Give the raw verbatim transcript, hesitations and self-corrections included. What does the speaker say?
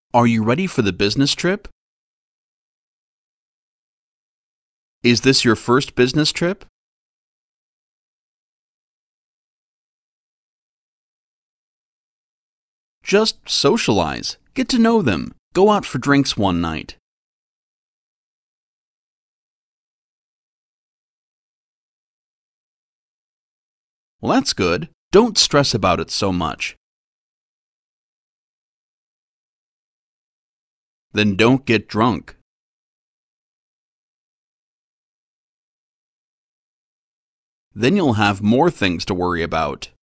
Are you ready for the business trip? Is this your first business trip? Just socialize. Get to know them. Go out for drinks one night. Well, that's good. Don't stress about it so much. Then don't get drunk. Then you'll have more things to worry about.